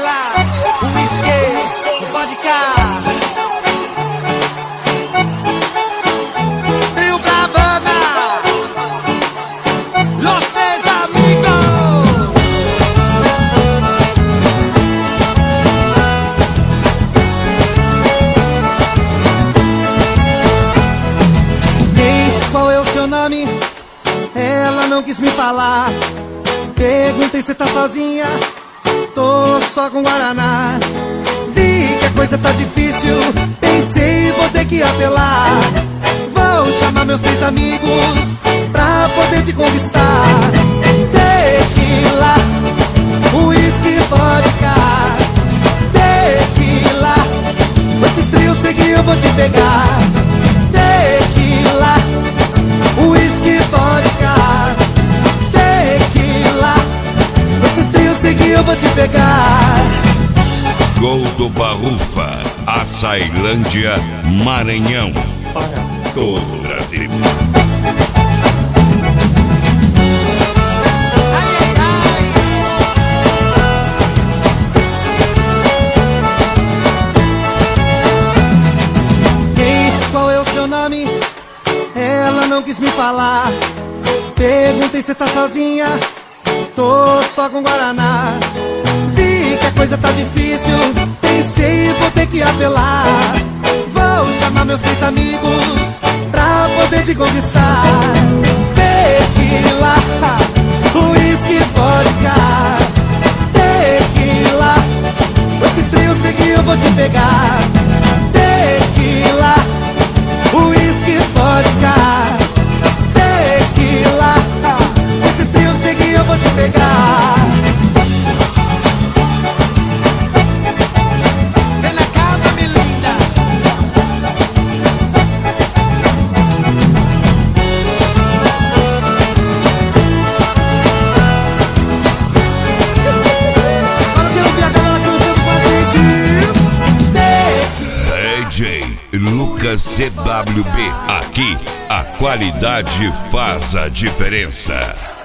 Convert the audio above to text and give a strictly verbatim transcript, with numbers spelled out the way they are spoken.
tequila, o whisky, o vodka. Rio Bravana, los tres amigos. Ei, qual é o seu nome? Ela não quis me falar. Perguntei se tá sozinha. Tô só com Guaraná. Vi que a coisa tá difícil. Pensei, vou ter que apelar. Vou chamar meus três amigos pra poder te conquistar. Tequila, whisky, vodka. Tequila, com esse trio seguir eu vou te pegar. Tequila, whisky, vodka. Tequila, com esse trio seguir eu vou te pegar. Gol do Barrufa, Açailândia, Maranhão, para todo o Brasil. Ei, qual é o seu nome? Ela não quis me falar. Perguntei se tá sozinha. Tô só com Guaraná. Vi que a coisa tá difícil. Pensei, vou ter que apelar. Vou chamar meus três amigos pra poder te conquistar. Tequila, whisky, vodka. Tequila, com esse trio seguir eu vou te pegar. Tequila, whisky, vodka. Tequila, com esse trio seguir eu vou te pegar. Vem na cama, minha linda. Agora eu quero ver a galera cantando com a gente. D J Lucas C W B, aqui a qualidade faz a diferença.